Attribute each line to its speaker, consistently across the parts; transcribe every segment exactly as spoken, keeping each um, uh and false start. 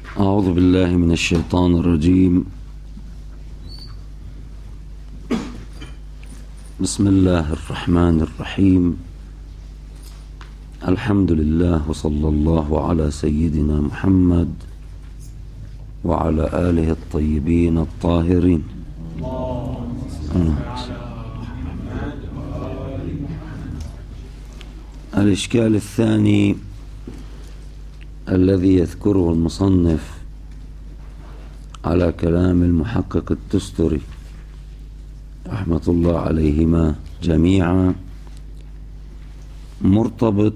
Speaker 1: أعوذ بالله من الشيطان الرجيم. بسم الله الرحمن الرحيم. الحمد لله وصلى الله على سيدنا محمد وعلى آله الطيبين الطاهرين. الإشكال الثاني الذي يذكره المصنف على كلام المحقق التستري رحمة الله عليهما جميعا مرتبط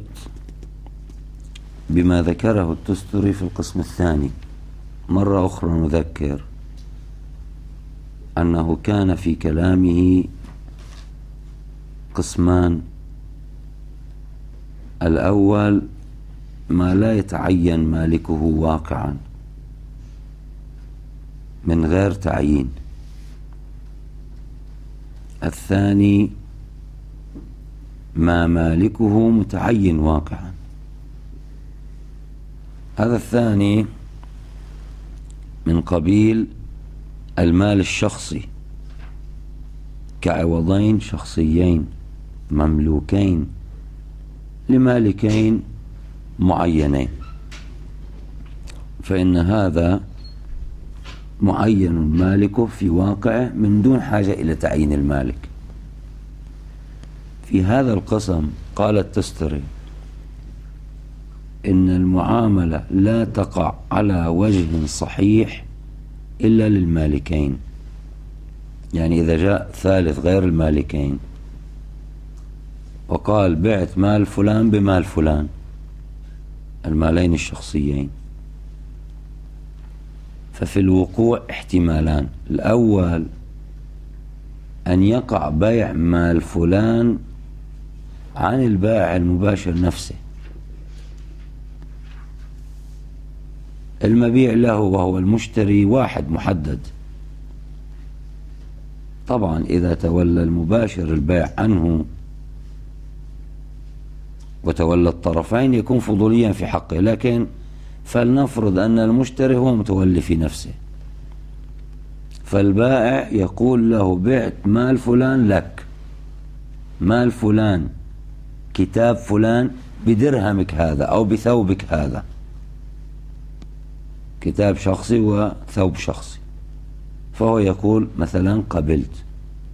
Speaker 1: بما ذكره التستري في القسم الثاني. مرة أخرى نذكر أنه كان في كلامه قسمان: الأول ما لا يتعين مالكه واقعا من غير تعيين، الثاني ما مالكه متعين واقعا. هذا الثاني من قبيل المال الشخصي كعوضين شخصيين مملوكين لمالكين معينين، فإن هذا معين مالكه في واقعه من دون حاجة إلى تعيين المالك. في هذا القسم قال التستري إن المعاملة لا تقع على وجه صحيح إلا للمالكين، يعني إذا جاء ثالث غير المالكين وقال بعت مال فلان بمال فلان، المالين الشخصيين، ففي الوقوع احتمالان: الأول أن يقع بيع مال فلان عن البائع المباشر نفسه، المبيع له وهو المشتري واحد محدد، طبعا إذا تولى المباشر البيع عنه وتولى الطرفين يكون فضوليا في حقه، لكن فلنفرض أن المشتري هو متولي في نفسه، فالبائع يقول له بعت مال فلان لك، مال فلان كتاب فلان بدرهمك هذا أو بثوبك هذا، كتاب شخصي وثوب شخصي، فهو يقول مثلا قبلت.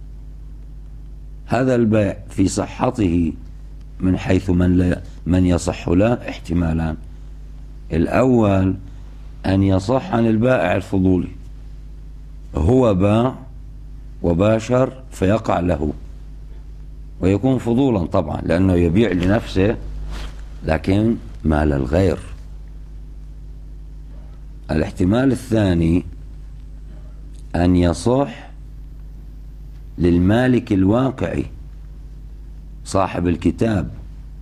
Speaker 1: هذا البيع في صحته من حيث من, لا من يصح له احتمالان: الأول أن يصح عن البائع الفضولي، هو باع وباشر فيقع له ويكون فضولا طبعا لأنه يبيع لنفسه لكن مال الغير. الاحتمال الثاني أن يصح للمالك الواقعي صاحب الكتاب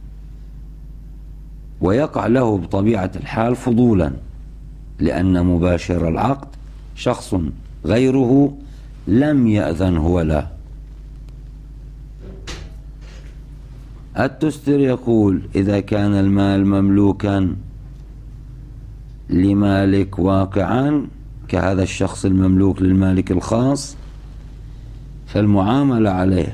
Speaker 1: ويقع له بطبيعة الحال فضولا، لأن مباشر العقد شخص غيره لم يأذن هو له. التستر يقول إذا كان المال مملوكا لمالك واقعا كهذا الشخص المملوك للمالك الخاص، فالمعاملة عليه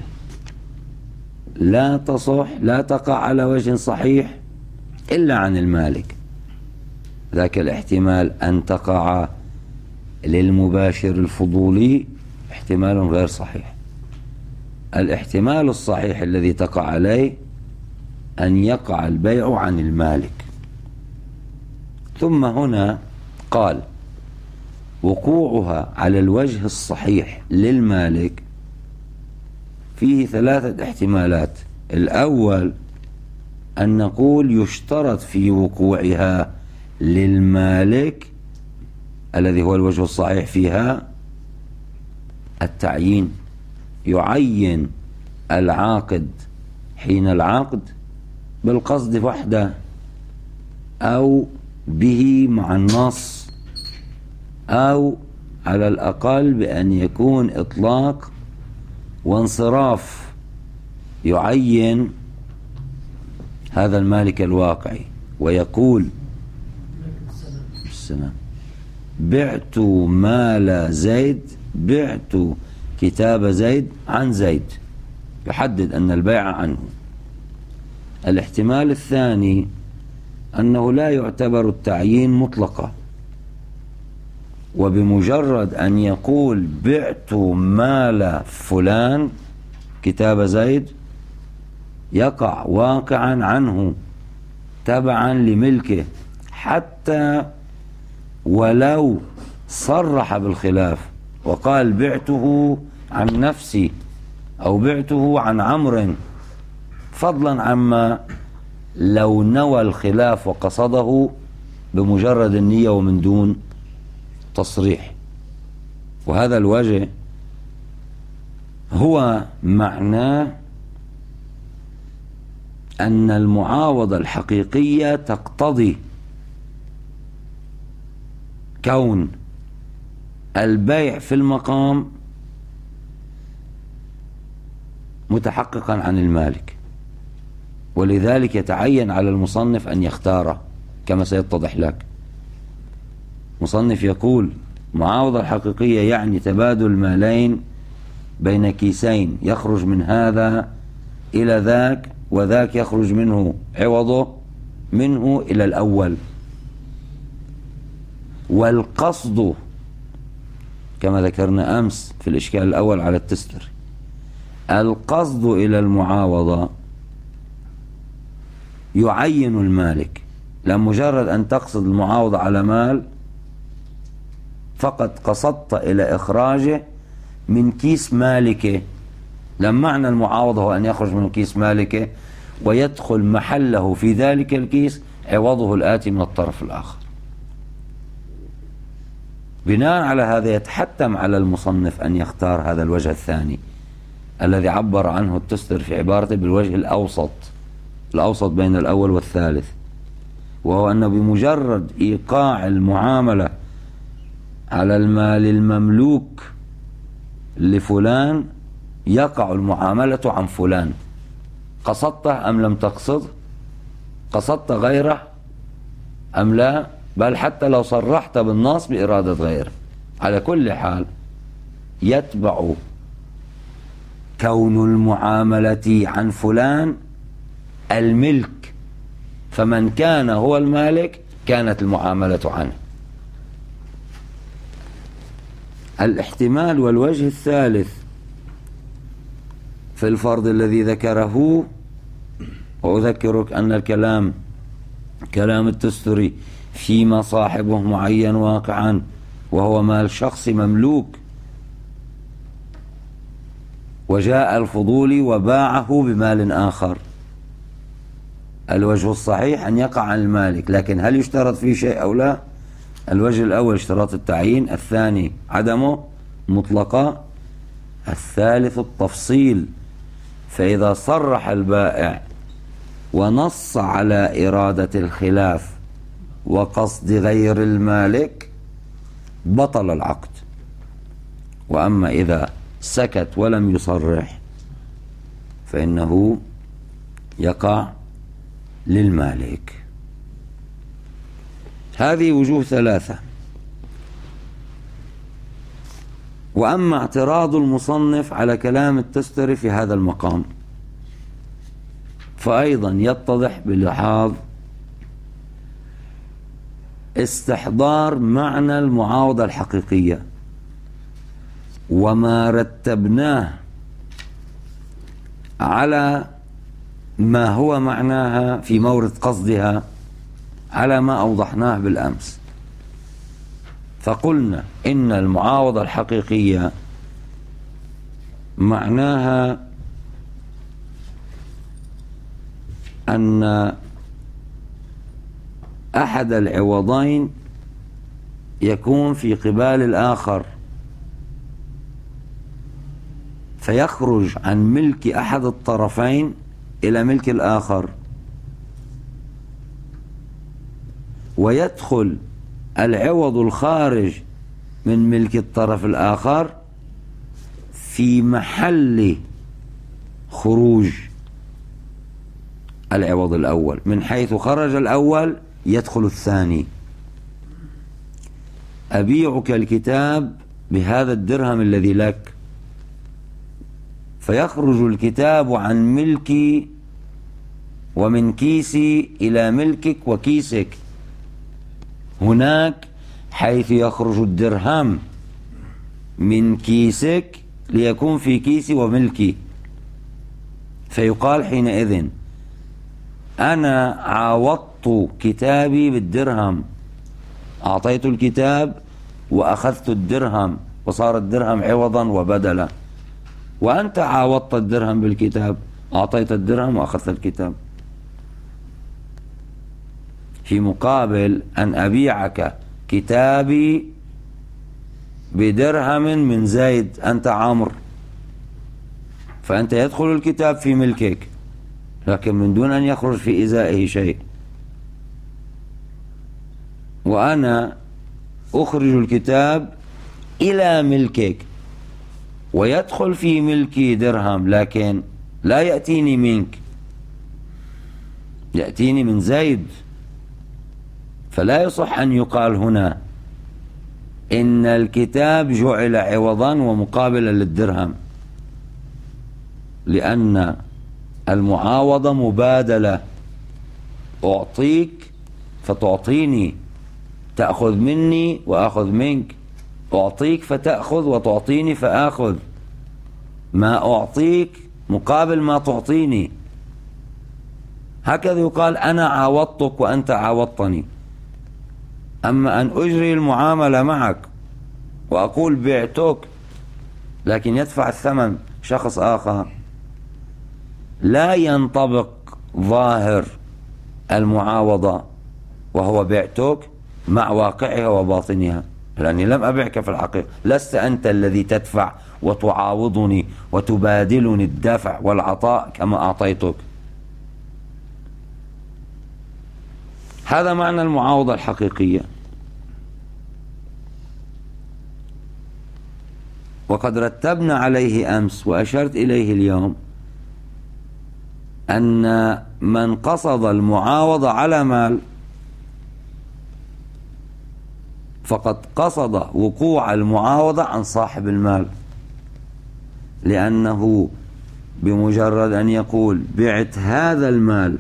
Speaker 1: لا تصح لا تقع على وجه صحيح إلا عن المالك. ذاك الاحتمال أن تقع للمباشر الفضولي احتمال غير صحيح. الاحتمال الصحيح الذي تقع عليه أن يقع البيع عن المالك. ثم هنا قال وقوعها على الوجه الصحيح للمالك فيه ثلاثة احتمالات: الأول أن نقول يشترط في وقوعها للمالك الذي هو الوجه الصحيح فيها التعيين، يعين العاقد حين العقد بالقصد وحده أو به مع النص، أو على الأقل بأن يكون إطلاق وانصراف يعين هذا المالك الواقعي ويقول السلام بعت مال زيد، بعت كتاب زيد عن زيد، يحدد أن البيع عنه. الاحتمال الثاني أنه لا يعتبر التعيين مطلقا، وبمجرد أن يقول بعت مال فلان كتاب زيد يقع واقعا عنه تبعا لملكه، حتى ولو صرح بالخلاف وقال بعته عن نفسي أو بعته عن عمرو، فضلا عما لو نوى الخلاف وقصده بمجرد النية ومن دون تصريح. وهذا الوجه هو معناه أن المعاوضة الحقيقية تقتضي كون البيع في المقام متحققا عن المالك، ولذلك يتعين على المصنف أن يختاره كما سيتضح لك. مصنف يقول معاوضة الحقيقية يعني تبادل مالين بين كيسين، يخرج من هذا إلى ذاك وذاك يخرج منه عوضه منه إلى الأول. والقصد كما ذكرنا أمس في الإشكال الأول على التستر، القصد إلى المعاوضة يعين المالك، لا مجرد أن تقصد المعاوضة على مال فقط قصدت إلى إخراجه من كيس مالكه. لما معنى المعاوضة هو أن يخرج من كيس مالكه ويدخل محله في ذلك الكيس عوضه الآتي من الطرف الآخر. بناء على هذا يتحتم على المصنف أن يختار هذا الوجه الثاني الذي عبر عنه التستر في عبارته بالوجه الأوسط، الأوسط بين الأول والثالث، وهو أنه بمجرد إيقاع المعاملة على المال المملوك لفلان يقع المعاملة عن فلان، قصدته أم لم تقصد، قصدت غيره أم لا، بل حتى لو صرحت بالنص بإرادة غيره. على كل حال يتبع كون المعاملة عن فلان الملك، فمن كان هو المالك كانت المعاملة عنه. الاحتمال والوجه الثالث في الفرض الذي ذكره، وأذكرك أن الكلام كلام التستري فيما صاحبه معين واقعا وهو مال شخص مملوك، وجاء الفضولي وباعه بمال آخر. الوجه الصحيح أن يقع عن المالك، لكن هل يشترط فيه شيء أو لا؟ الوجه الأول اشتراط التعيين، الثاني عدمه مطلقا، الثالث التفصيل. فإذا صرح البائع ونص على إرادة الخلاف وقصد غير المالك بطل العقد. وأما إذا سكت ولم يصرح فإنه يقع للمالك. هذه وجوه ثلاثة. وأما اعتراض المصنف على كلام التستري في هذا المقام فأيضا يتضح بلحاظ استحضار معنى المعاوضة الحقيقية وما رتبناه على ما هو معناها في مورد قصدها على ما أوضحناه بالأمس. فقلنا إن المعاوضة الحقيقية معناها أن أحد العوضين يكون في قبال الآخر، فيخرج عن ملك أحد الطرفين إلى ملك الآخر، ويدخل العوض الخارج من ملك الطرف الآخر في محل خروج العوض الأول. من حيث خرج الأول يدخل الثاني. أبيعك الكتاب بهذا الدرهم الذي لك، فيخرج الكتاب عن ملكي ومن كيسي إلى ملكك وكيسك، هناك حيث يخرج الدرهم من كيسك ليكون في كيسي وملكي، فيقال حينئذ أنا عاوضت كتابي بالدرهم، أعطيت الكتاب وأخذت الدرهم وصار الدرهم عوضا وبدلا، وأنت عاوضت الدرهم بالكتاب، أعطيت الدرهم وأخذت الكتاب، في مقابل أن أبيعك كتابي بدرهم من زيد، أنت عمرو، فأنت يدخل الكتاب في ملكك لكن من دون أن يخرج في إزائه شيء، وأنا أخرج الكتاب إلى ملكك ويدخل في ملكي درهم لكن لا يأتيني منك، يأتيني من زيد، فلا يصح أن يقال هنا إن الكتاب جعل عوضا ومقابلا للدرهم، لأن المعاوضة مبادلة، أعطيك فتعطيني، تأخذ مني وأخذ منك، أعطيك فتأخذ وتعطيني فآخذ، ما أعطيك مقابل ما تعطيني، هكذا يقال أنا عاوضتك وأنت عاوضتني. أما أن أجري المعاملة معك وأقول بعتك لكن يدفع الثمن شخص آخر، لا ينطبق ظاهر المعاوضة وهو بعتك مع واقعها وباطنها، لأني لم أبعك في الحقيقة، لست أنت الذي تدفع وتعاوضني وتبادلني الدفع والعطاء كما أعطيتك. هذا معنى المعاوضة الحقيقية. وقد رتبنا عليه أمس وأشرت إليه اليوم أن من قصد المعاوضة على مال فقد قصد وقوع المعاوضة عن صاحب المال، لأنه بمجرد أن يقول بعت هذا المال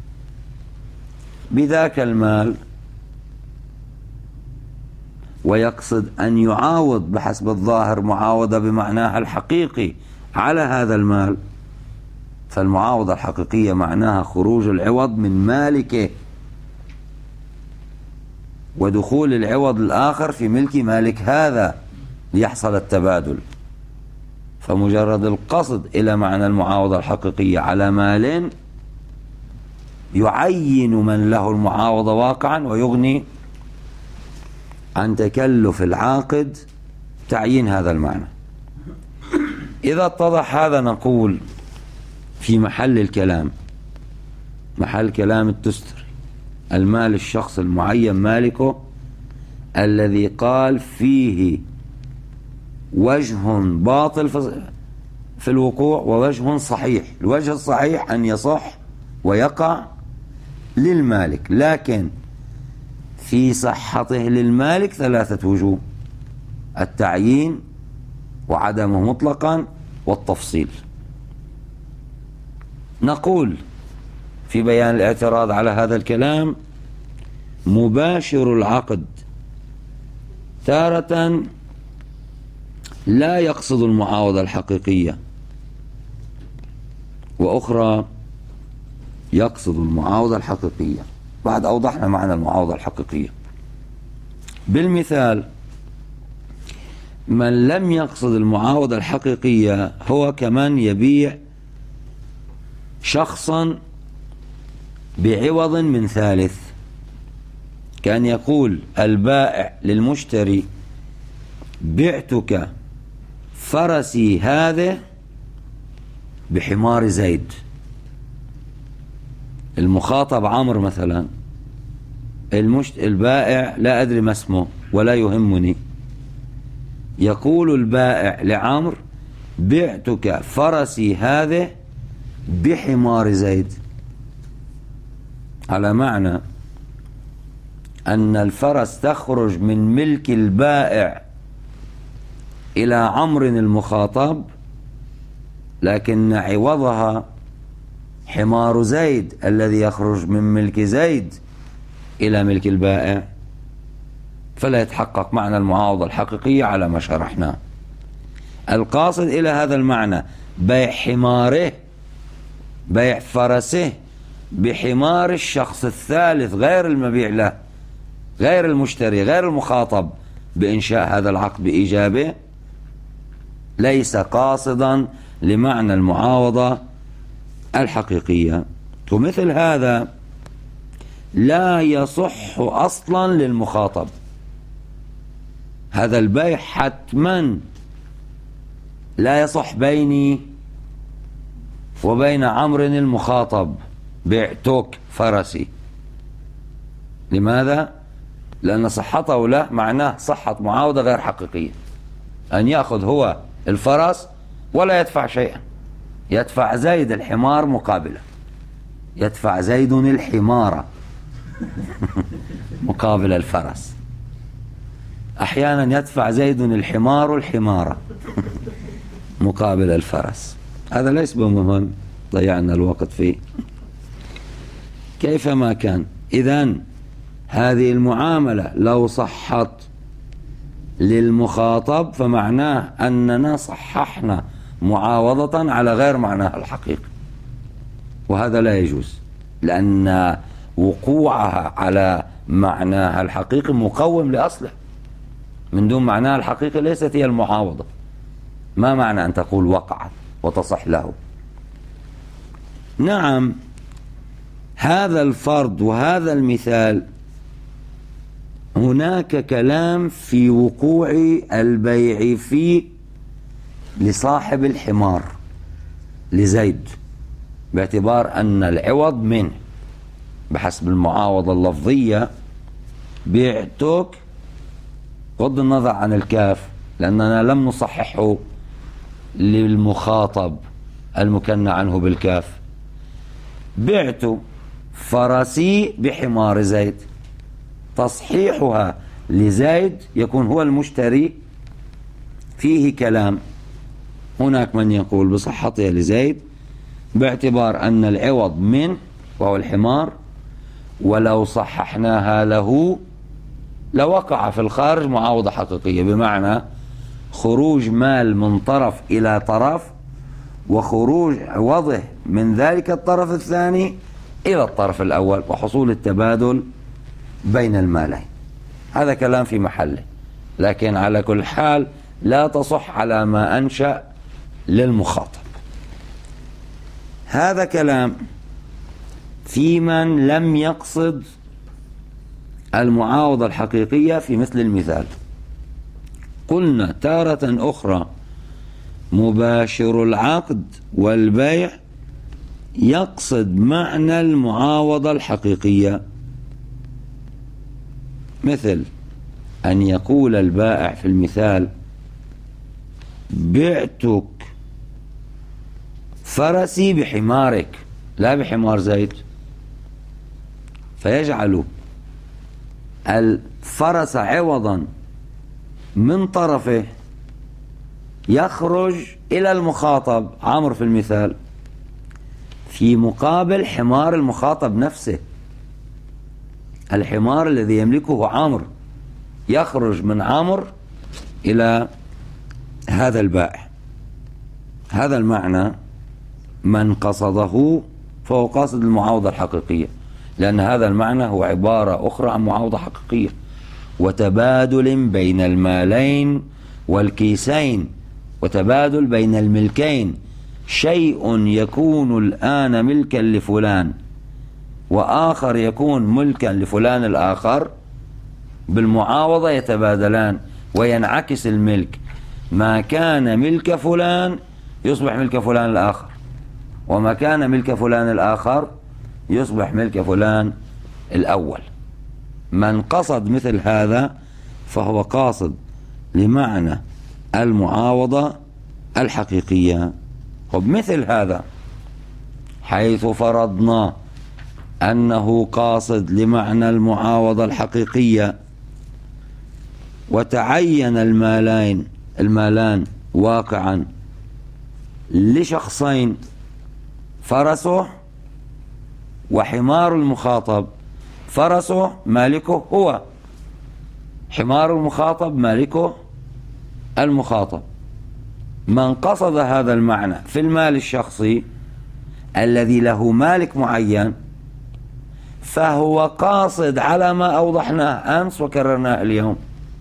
Speaker 1: بذاك المال ويقصد أن يعاوض بحسب الظاهر معاوضة بمعناها الحقيقي على هذا المال، فالمعاوضة الحقيقية معناها خروج العوض من مالكه ودخول العوض الآخر في ملك مالك هذا ليحصل التبادل. فمجرد القصد إلى معنى المعاوضة الحقيقية على مال يعين من له المعاوضة واقعا ويغني عن تكلف العاقد تعيين هذا المعنى. إذا اتضح هذا نقول في محل الكلام، محل كلام التستري، المال الشخص المعين مالكه الذي قال فيه وجه باطل في الوقوع ووجه صحيح. الوجه الصحيح أن يصح ويقع للمالك، لكن في صحته للمالك ثلاثة وجوه: التعيين وعدمه مطلقا والتفصيل. نقول في بيان الاعتراض على هذا الكلام: مباشر العقد تارة لا يقصد المعاوضة الحقيقية، وأخرى يقصد المعاوضة الحقيقية. بعد أوضحنا معنى المعاوضة الحقيقية. بالمثال: من لم يقصد المعاوضة الحقيقية هو كمن يبيع شخصا بعوض من ثالث، كان يقول البائع للمشتري: بعتك فرسي هذا بحمار زيد. المخاطب عمرو مثلا، المشت... البائع لا أدري ما اسمه ولا يهمني، يقول البائع لعمرو: بعتك فرسي هذا بحمار زيد، على معنى أن الفرس تخرج من ملك البائع إلى عمرو المخاطب، لكن عوضها حمار زيد الذي يخرج من ملك زيد إلى ملك البائع، فلا يتحقق معنى المعاوضة الحقيقية على ما شرحناه. القاصد إلى هذا المعنى بيع حماره، بيع فرسه بحمار الشخص الثالث غير المبيع له، غير المشتري، غير المخاطب بإنشاء هذا العقد بإيجابه، ليس قاصدا لمعنى المعاوضة الحقيقية. ومثل هذا لا يصح أصلا للمخاطب. هذا البيع حتما لا يصح بيني وبين عمرو المخاطب، بعتك فرسي. لماذا؟ لأن صحته له معناه صحة معاوضة غير حقيقية، أن يأخذ هو الفرس ولا يدفع شيئا، يدفع زيد الحمار مقابله، يدفع زيد الحمار مقابل الفرس. أحيانا يدفع زيد الحمار الحمار مقابل الفرس. هذا ليس بمهم، ضيعنا الوقت فيه. كيفما كان، إذن هذه المعاملة لو صحت للمخاطب فمعناه أننا صححنا معاوضة على غير معناها الحقيقي، وهذا لا يجوز، لأن وقوعها على معناها الحقيقي مقوم لأصله. من دون معناها الحقيقي ليست هي المعاوضة. ما معنى أن تقول وقعت وتصح له؟ نعم، هذا الفرض وهذا المثال هناك كلام في وقوع البيع فيه لصاحب الحمار لزيد، باعتبار أن العوض منه بحسب المعاوضة اللفظية. بعتك بغض النظر عن الكاف، لأننا لم نصححه للمخاطب المكنى عنه بالكاف. بعت فرسي بحمار زيد، تصحيحها لزيد يكون هو المشتري فيه كلام. هناك من يقول بصحتها لزيد باعتبار أن العوض منه وهو الحمار، ولو صححناها له لوقع في الخارج معاوضة حقيقية، بمعنى خروج مال من طرف إلى طرف وخروج عوضه من ذلك الطرف الثاني إلى الطرف الأول وحصول التبادل بين المالين. هذا كلام في محله، لكن على كل حال لا تصح على ما أنشأ للمخاطب. هذا كلام في من لم يقصد المعاوضة الحقيقية في مثل المثال. قلنا تارة أخرى مباشر العقد والبيع يقصد معنى المعاوضة الحقيقية، مثل أن يقول البائع في المثال بعتك فرسي بحمارك لا بحمار زيد، فيجعل الفرس عوضا من طرفه يخرج إلى المخاطب عمرو في المثال، في مقابل حمار المخاطب نفسه. الحمار الذي يملكه عمرو يخرج من عمرو إلى هذا البائع. هذا المعنى من قصده فهو قاصد المعاوضة الحقيقية، لأن هذا المعنى هو عبارة أخرى عن معاوضة حقيقية وتبادل بين المالين والكيسين وتبادل بين الملكين. شيء يكون الآن ملكا لفلان وآخر يكون ملكا لفلان الآخر، بالمعاوضة يتبادلان وينعكس الملك. ما كان ملك فلان يصبح ملك فلان الآخر، وما كان ملك فلان الآخر يصبح ملك فلان الأول. من قصد مثل هذا فهو قاصد لمعنى المعاوضة الحقيقية. وبمثل هذا حيث فرضنا أنه قاصد لمعنى المعاوضة الحقيقية، وتعين المالين المالان واقعا لشخصين، فرسه وحمار المخاطب. فرسه مالكه هو، حمار المخاطب مالكه المخاطب. من قصد هذا المعنى في المال الشخصي الذي له مالك معين فهو قاصد على ما أوضحناه أمس وكررناه اليوم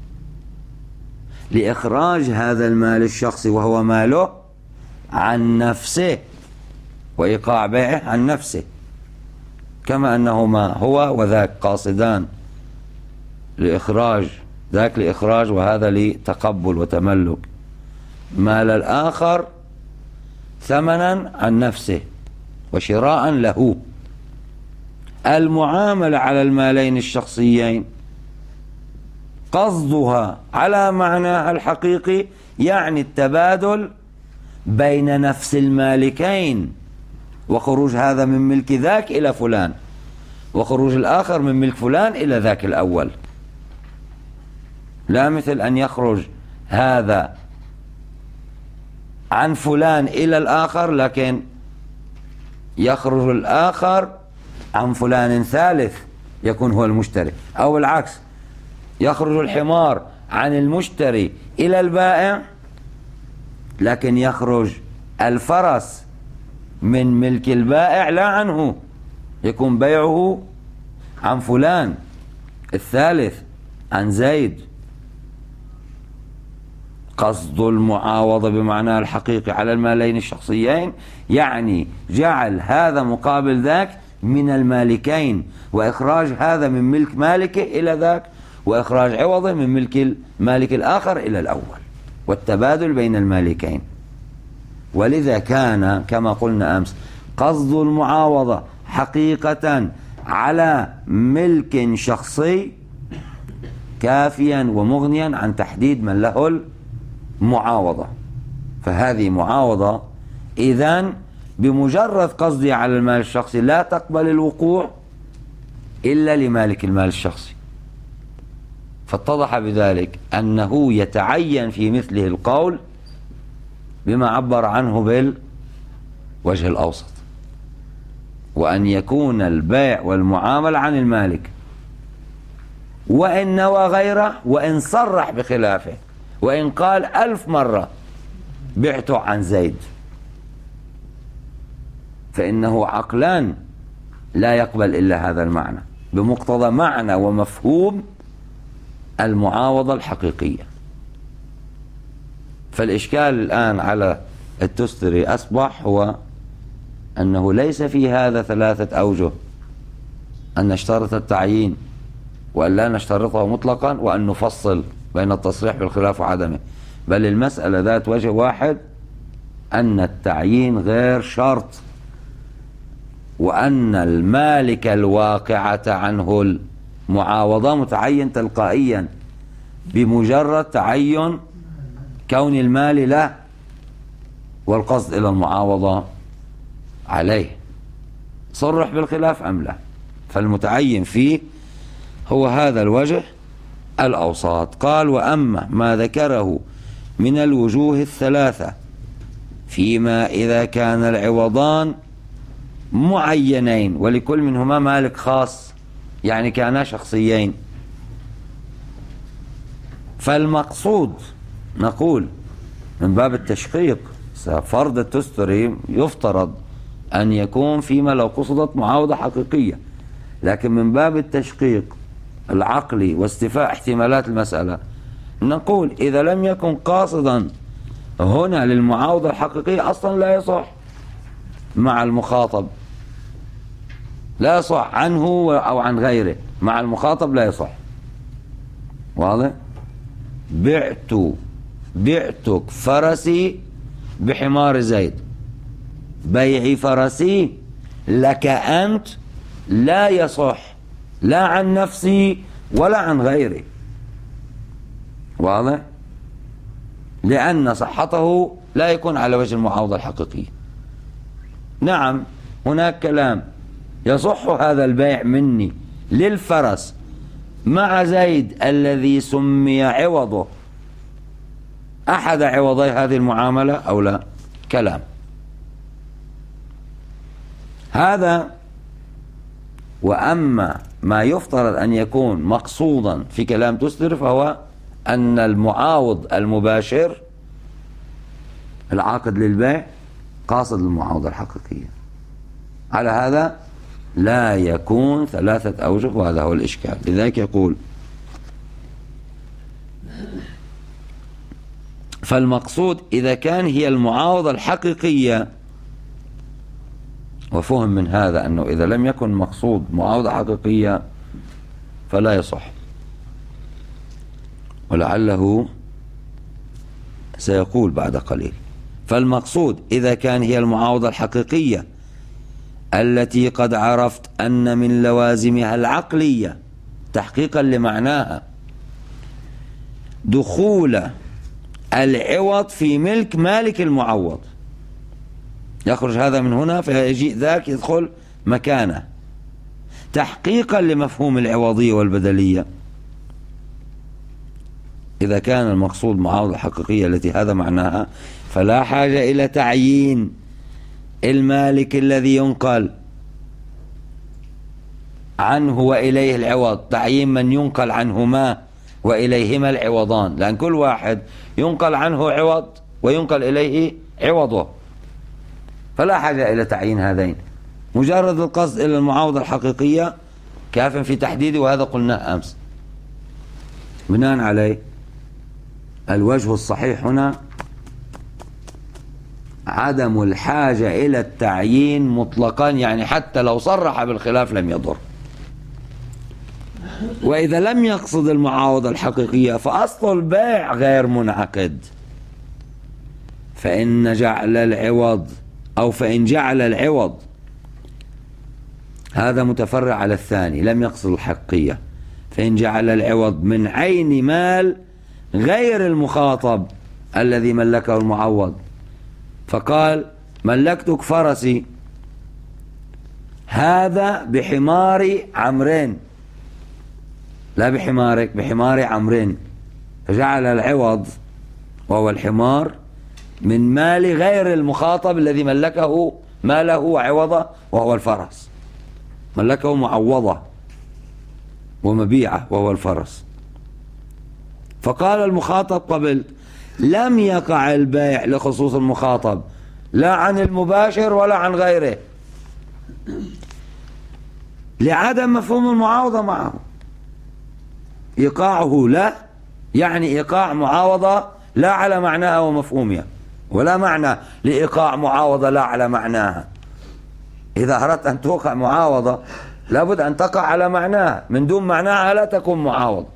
Speaker 1: لإخراج هذا المال الشخصي وهو ماله عن نفسه وإيقاع بيعه عن نفسه، كما أنهما هو وذاك قاصدان لإخراج، ذاك لإخراج وهذا لتقبل وتملك مال الآخر ثمنا عن نفسه وشراء له. المعاملة على المالين الشخصيين قصدها على معناها الحقيقي، يعني التبادل بين نفس المالكين، وخروج هذا من ملك ذاك إلى فلان، وخروج الآخر من ملك فلان إلى ذاك الأول. لا مثل أن يخرج هذا عن فلان إلى الآخر لكن يخرج الآخر عن فلان ثالث يكون هو المشتري، أو العكس، يخرج الحمار عن المشتري إلى البائع لكن يخرج الفرس من ملك البائع لا عنه، يكون بيعه عن فلان الثالث عن زيد. قصد المعاوضة بمعنى الحقيقي على المالين الشخصيين يعني جعل هذا مقابل ذاك من المالكين، وإخراج هذا من ملك مالكه إلى ذاك، وإخراج عوضه من ملك المالك الآخر إلى الأول، والتبادل بين المالكين. ولذا كان كما قلنا أمس قصد المعاوضة حقيقة على ملك شخصي كافيا ومغنيا عن تحديد من له المعاوضة. فهذه معاوضة إذن بمجرد قصدي على المال الشخصي لا تقبل الوقوع إلا لمالك المال الشخصي. فاتضح بذلك أنه يتعين في مثله القول بما عبر عنه بالوجه الأوسط، وأن يكون البيع والمعاملة عن المالك، وإن نوى غيره، وإن صرح بخلافه، وإن قال ألف مرة بعته عن زيد، فإنه عقلان لا يقبل إلا هذا المعنى بمقتضى معنى ومفهوم المعاوضة الحقيقية. فالإشكال الآن على التستري أصبح هو أنه ليس في هذا ثلاثة أوجه: أن نشترط التعيين، وأن لا نشترطه مطلقا، وأن نفصل بين التصريح بالخلاف وعدمه، بل المسألة ذات وجه واحد: أن التعيين غير شرط، وأن المالك الواقعة عنه المعاوضة متعين تلقائيا بمجرد تعين كون المال له والقصد إلى المعاوضة عليه، صرح بالخلاف أم لا. فالمتعين فيه هو هذا الوجه الأوسط. قال: وأما ما ذكره من الوجوه الثلاثة فيما إذا كان العوضان معينين ولكل منهما مالك خاص، يعني كانا شخصيين، فالمقصود نقول من باب التشقيق فرض التستري يفترض أن يكون فيما لو قصدت معاوضة حقيقية، لكن من باب التشقيق العقلي واستيفاء احتمالات المسألة نقول إذا لم يكن قاصدا هنا للمعاوضة الحقيقية أصلا لا يصح مع المخاطب، لا يصح عنه أو عن غيره، مع المخاطب لا يصح. واضح؟ بعت بعتك فرسي بحمار زيد، بيعي فرسي لك أنت لا يصح لا عن نفسي ولا عن غيري. واضح؟ لأن صحته لا يكون على وجه المعاوضة الحقيقية. نعم هناك كلام يصح هذا البيع مني للفرس مع زيد الذي سمي عوضه أحد عوضي هذه المعاملة أو لا؟ كلام. هذا. وأما ما يفترض أن يكون مقصودا في كلام تستر فهو أن المعاوض المباشر العاقد للبيع قاصد المعاوضة الحقيقية. على هذا لا يكون ثلاثة أوجه، وهذا هو الإشكال. لذلك يقول: فالمقصود إذا كان هي المعاوضة الحقيقية، وفهم من هذا أنه إذا لم يكن مقصود معاوضة حقيقية فلا يصح، ولعله سيقول بعد قليل: فالمقصود إذا كان هي المعاوضة الحقيقية التي قد عرفت أن من لوازمها العقلية تحقيقا لمعناها دخول العوض في ملك مالك المعوض، يخرج هذا من هنا فيجيء ذاك يدخل مكانه تحقيقا لمفهوم العوضية والبدلية. إذا كان المقصود معاوضة حقيقية التي هذا معناها فلا حاجة إلى تعيين المالك الذي ينقل عنه وإليه العوض، تعيين من ينقل عنهما وإليهما العوضان، لأن كل واحد ينقل عنه عوض وينقل إليه عوضه، فلا حاجة إلى تعيين هذين. مجرد القصد إلى المعاوضة الحقيقية كاف في تحديده، وهذا قلناه أمس. بناء عليه الوجه الصحيح هنا عدم الحاجة إلى التعيين مطلقا، يعني حتى لو صرح بالخلاف لم يضر. وإذا لم يقصد المعاوضة الحقيقية فأصل البيع غير منعقد، فإن جعل العوض أو فإن جعل العوض هذا متفرع على الثاني، لم يقصد الحقيقية، فإن جعل العوض من عين مال غير المخاطب الذي ملكه المعوض، فقال: ملكتك فرسي هذا بحمار عمرين، لا بحمارك، بحمار عمرين، فجعل العوض وهو الحمار من مال غير المخاطب الذي ملكه ماله وعوضه وهو الفرس، ملكه معوضة ومبيعة وهو الفرس. فقال المخاطب: قبلت. لم يقع البيع لخصوص المخاطب لا عن المباشر ولا عن غيره، لعدم مفهوم المعاوضة معه. إيقاعه لا يعني إيقاع معاوضة لا على معناها ومفهومها، ولا معنى لإيقاع معاوضة لا على معناها. إذا أردت أن توقع معاوضة لابد أن تقع على معناها، من دون معناها لا تكون معاوضة.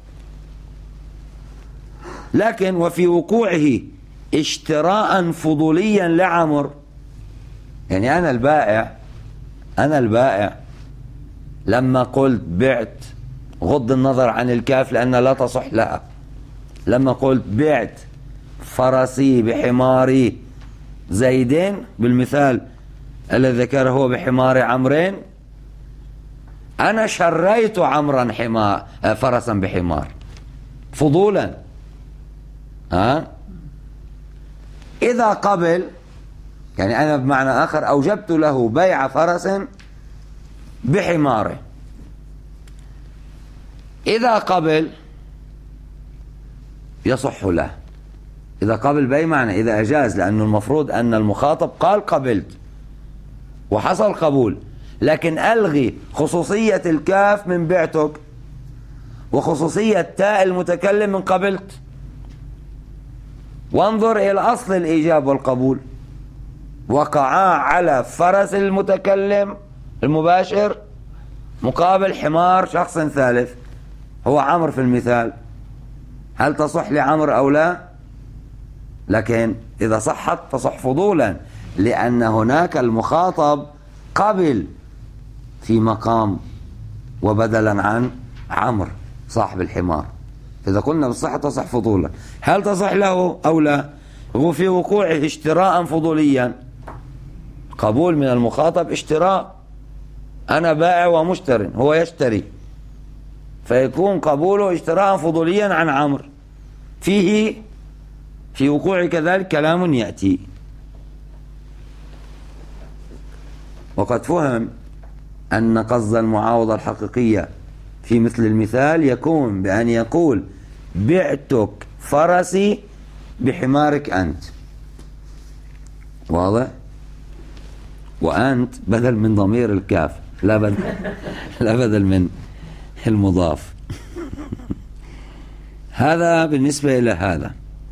Speaker 1: لكن وفي وقوعه اشتراء فضوليا لعمر، يعني أنا البائع أنا البائع لما قلت بعت، غض النظر عن الكاف لأن لا تصح لها، لما قلت بعت فرسي بحماري زيدين بالمثال الذي ذكره هو بحمار عمرين، أنا شريت عمرا حمار فرسا بحمار فضولا. ها؟ إذا قبل، يعني أنا بمعنى آخر أوجبت له بيع فرس بحماره، إذا قبل يصح له. إذا قبل بأي معنى؟ إذا أجاز، لأنه المفروض أن المخاطب قال قبلت وحصل قبول، لكن ألغي خصوصية الكاف من بعتك وخصوصية تاء المتكلم من قبلت، وانظر إلى أصل الإيجاب والقبول، وقعا على فرس المتكلم المباشر مقابل حمار شخص ثالث هو عمرو في المثال. هل تصح لعمرو أو لا؟ لكن إذا صحت تصح فضولا، لأن هناك المخاطب قبل في مقام وبدلا عن عمرو صاحب الحمار، إذا قلنا بالصحة تصح فضولا. هل تصح له أو لا؟ وفي وقوعه اشتراء فضوليا، قبول من المخاطب اشتراء أنا بائع ومشتر، هو يشتري، فيكون قبوله اشتراء فضوليا عن عمرو، فيه في وقوع كذلك كلام يأتي. وقد فهم أن قصد المعاوضة الحقيقية في مثل المثال يكون بأن يقول بعتك فرسي بحمارك أنت، واضح؟ وأنت بدل من ضمير الكاف، لا بدل, لا بدل من المضاف. هذا بالنسبة إلى هذا.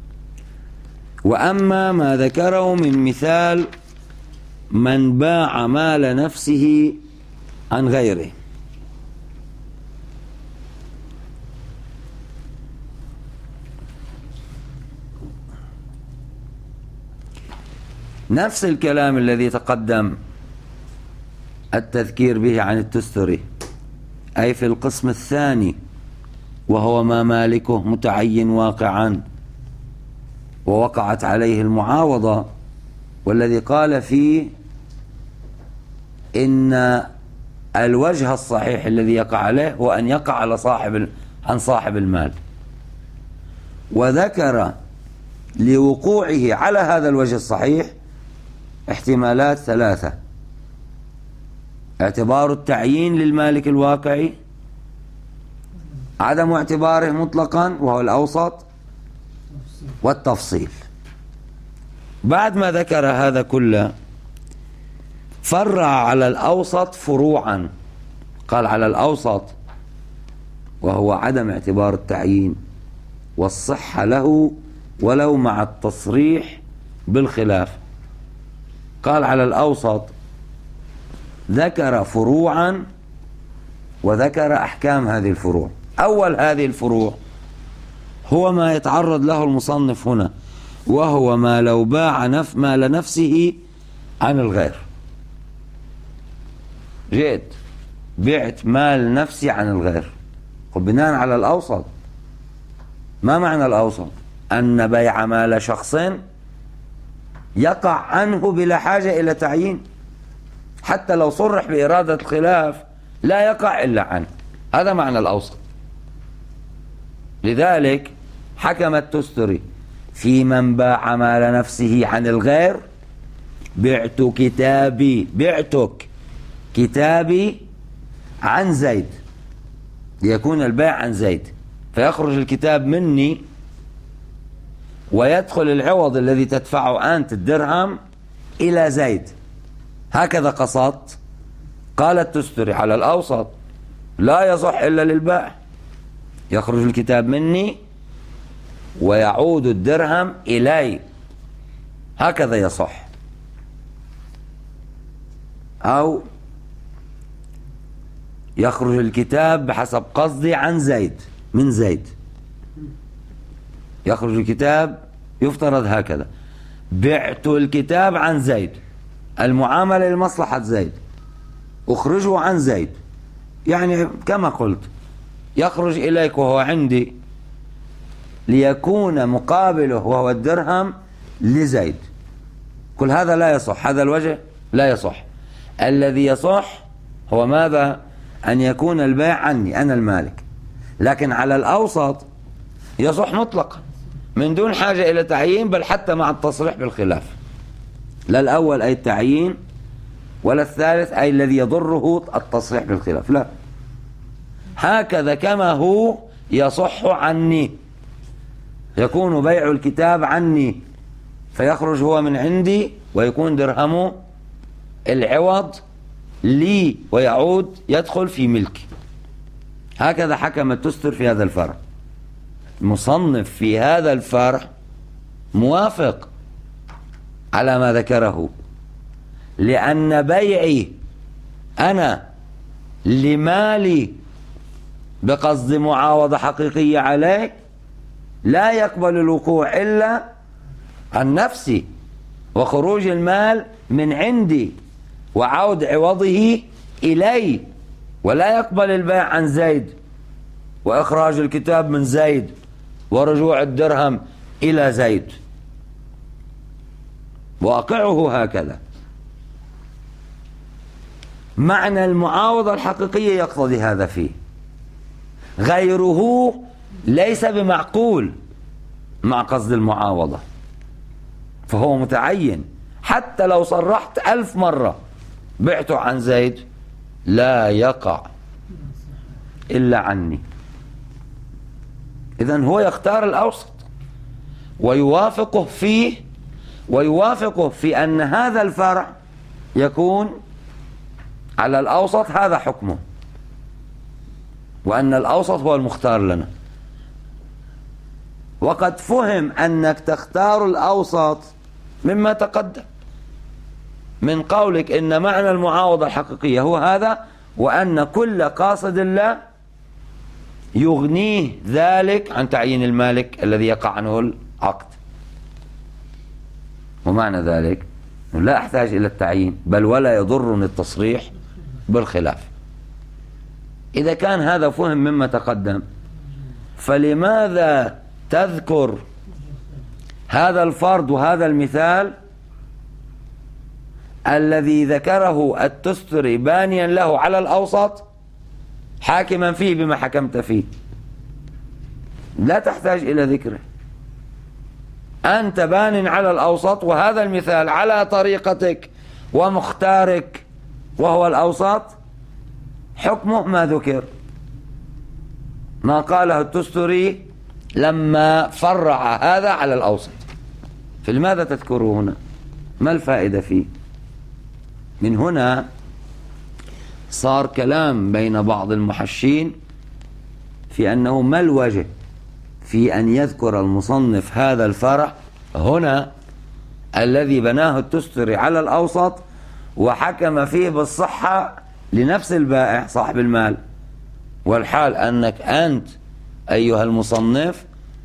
Speaker 1: وأما ما ذكره من مثال من باع مال نفسه عن غيره، نفس الكلام الذي تقدم التذكير به عن التستري، أي في القسم الثاني، وهو ما مالكه متعين واقعا ووقعت عليه المعاوضة، والذي قال فيه إن الوجه الصحيح الذي يقع عليه هو أن يقع على صاحب عن صاحب المال، وذكر لوقوعه على هذا الوجه الصحيح احتمالات ثلاثة: اعتبار التعيين للمالك الواقعي، عدم اعتباره مطلقا وهو الأوسط، والتفصيل. بعد ما ذكر هذا كله فرع على الأوسط فروعا، قال على الأوسط وهو عدم اعتبار التعيين والصحة له ولو مع التصريح بالخلاف، قال على الأوسط ذكر فروعا وذكر أحكام هذه الفروع. أول هذه الفروع هو ما يتعرض له المصنف هنا، وهو ما لو باع نف مال نفسه عن الغير. جئت بعت مال نفسي عن الغير، بناء على الأوسط. ما معنى الأوسط؟ أن بيع مال شخص يقع عنه بلا حاجة إلى تعيين، حتى لو صرح بإرادة الخلاف لا يقع إلا عنه، هذا معنى الأوسط. لذلك حكم التستري في من باع مال نفسه عن الغير: بعت كتابي، بعتك كتابي عن زيد، ليكون البيع عن زيد، فيخرج الكتاب مني ويدخل العوض الذي تدفعه أنت الدرهم إلى زيد. هكذا قصدت. قال التستري على الأوسط لا يصح إلا للبائع، يخرج الكتاب مني ويعود الدرهم إلي، هكذا يصح. أو يخرج الكتاب بحسب قصدي عن زيد، من زيد، يخرج الكتاب يفترض هكذا: بعت الكتاب عن زيد، المعاملة لمصلحة زيد، أخرجه عن زيد، يعني كما قلت يخرج إليك وهو عندي ليكون مقابله وهو الدرهم لزيد. كل هذا لا يصح، هذا الوجه لا يصح. الذي يصح هو ماذا؟ أن يكون البيع عني أنا المالك. لكن على الأوسط يصح مطلقا من دون حاجة إلى تعيين، بل حتى مع التصريح بالخلاف. لا الأول أي التعيين، ولا الثالث أي الذي يضره التصريح بالخلاف، لا، هكذا كما هو يصح عني، يكون بيع الكتاب عني فيخرج هو من عندي ويكون درهمه العوض لي ويعود يدخل في ملكي. هكذا حكم التستر في هذا الفرع. المصنف في هذا الفرع موافق على ما ذكره، لأن بيعي أنا لمالي بقصد معاوضة حقيقية عليه لا يقبل الوقوع إلا عن نفسي، وخروج المال من عندي وعود عوضه إلي، ولا يقبل البيع عن زيد وإخراج الكتاب من زيد ورجوع الدرهم إلى زيد. واقعه هكذا. معنى المعاوضة الحقيقية يقتضي هذا فيه، غيره ليس بمعقول مع قصد المعاوضة، فهو متعين. حتى لو صرحت ألف مرة بعته عن زيد لا يقع إلا عني. إذن هو يختار الأوسط ويوافقه فيه، ويوافقه في أن هذا الفرع يكون على الأوسط، هذا حكمه، وأن الأوسط هو المختار لنا. وقد فهم أنك تختار الأوسط مما تقدم من قولك إن معنى المعاوضة الحقيقية هو هذا، وأن كل قاصد الله يغنيه ذلك عن تعيين المالك الذي يقع عنه العقد. ومعنى ذلك لا أحتاج إلى التعيين، بل ولا يضرني التصريح بالخلاف. إذا كان هذا فهم مما تقدم، فلماذا تذكر هذا الفرض وهذا المثال الذي ذكره التستري بانيا له على الأوسط حاكما فيه بما حكمت فيه؟ لا تحتاج إلى ذكره، أنت بان على الأوسط، وهذا المثال على طريقتك ومختارك وهو الأوسط، حكمه ما ذكر، ما قاله التستري لما فرع هذا على الأوسط. فلماذا تذكره هنا؟ ما الفائدة فيه؟ من هنا صار كلام بين بعض المحشين في أنه ما الوجه في أن يذكر المصنف هذا الفرع هنا الذي بناه التستري على الأوسط وحكم فيه بالصحة لنفس البائع صاحب المال، والحال أنك أنت أيها المصنف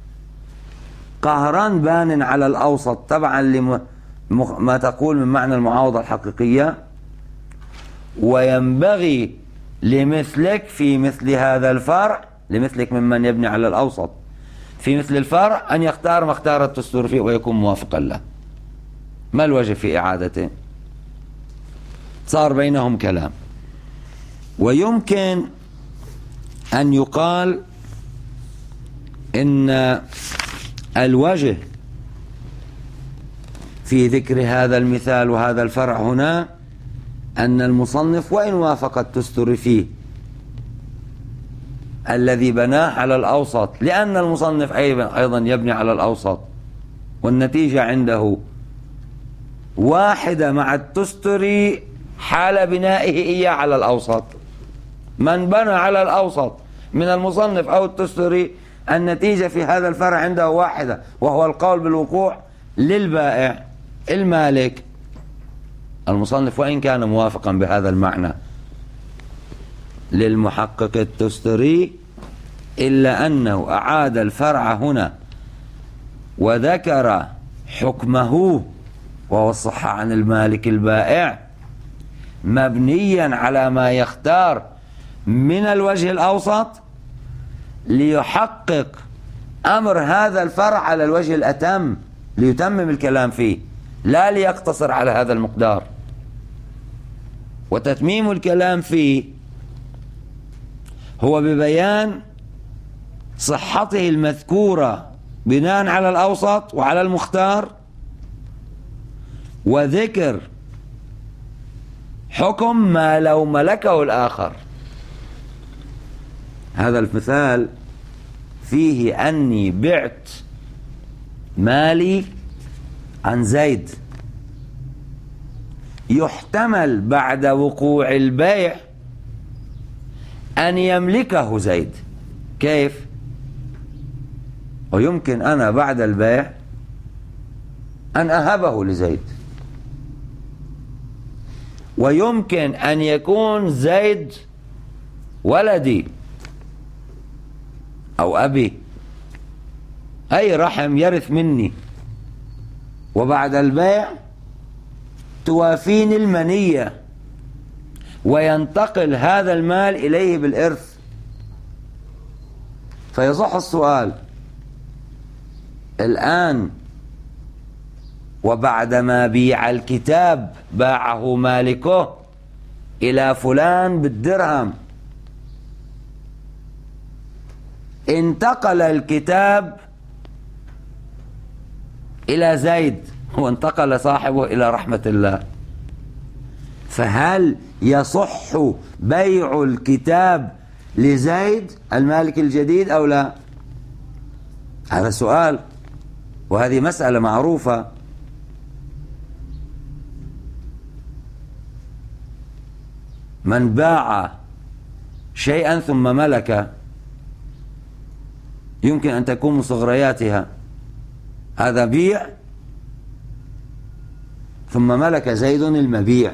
Speaker 1: قهران بان على الأوسط تبعا لما تقول من معنى المعاوضة الحقيقية، وينبغي لمثلك في مثل هذا الفرع، لمثلك ممن يبني على الأوسط في مثل الفرع، أن يختار ما اختار التستور فيه ويكون موافقا له. ما الوجه في إعادته؟ صار بينهم كلام. ويمكن أن يقال إن الوجه في ذكر هذا المثال وهذا الفرع هنا أن المصنف وإن وافق التستر فيه الذي بناه على الأوسط، لأن المصنف أيضا يبني على الأوسط والنتيجة عنده واحدة مع التستري حال بنائه إياه على الأوسط. من بنى على الأوسط من المصنف أو التستري النتيجة في هذا الفرع عنده واحدة، وهو القول بالوقوع للبائع المالك. المصنف وإن كان موافقا بهذا المعنى للمحقق التستري إلا أنه أعاد الفرع هنا وذكر حكمه وهو الصحة عن المالك البائع مبنيا على ما يختار من الوجه الأوسط ليحقق أمر هذا الفرع على الوجه الأتم، ليتمم الكلام فيه لا ليقتصر على هذا المقدار. وتتميم الكلام فيه هو ببيان صحته المذكورة بناء على الأوسط وعلى المختار، وذكر حكم ما لو ملكه الآخر. هذا المثال فيه أني بعت مالي عن زيد، يحتمل بعد وقوع البيع أن يملكه زيد. كيف؟ ويمكن أنا بعد البيع أن أهبه لزيد، ويمكن أن يكون زيد ولدي أو أبي، أي رحم يرث مني، وبعد البيع توافيني المنية وينتقل هذا المال إليه بالإرث. فيصح السؤال الآن وبعدما بيع الكتاب باعه مالكه إلى فلان بالدرهم، انتقل الكتاب إلى زيد وانتقل صاحبه إلى رحمة الله، فهل يصح بيع الكتاب لزيد المالك الجديد أو لا؟ هذا سؤال، وهذه مسألة معروفة. من باع شيئا ثم ملك يمكن أن تكون من صغرياتها، هذا بيع ثم ملك زيد المبيع.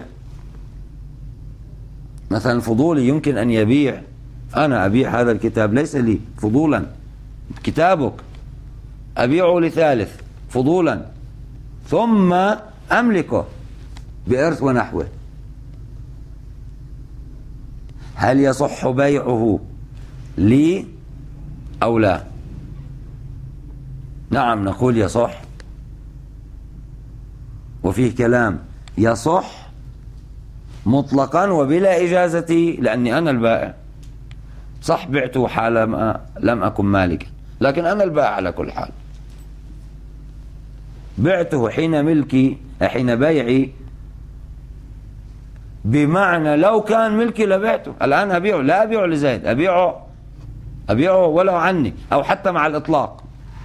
Speaker 1: مثلا الفضولي يمكن أن يبيع، أنا أبيع هذا الكتاب ليس لي فضولا، كتابك أبيعه لثالث فضولا ثم أملكه بإرث ونحوه، هل يصح بيعه لي أو لا؟ نعم نقول يصح، وفيه كلام يصح مطلقا وبلا إجازتي، لأني أنا البائع، صح بعته حال ما لم أكن مالكا، لكن أنا البائع على كل حال، بعته حين ملكي حين بيعي، بمعنى لو كان ملكي لبعته، الآن أبيعه، لا أبيعه لزيد، أبيعه أبيعه ولو عني أو حتى مع الإطلاق،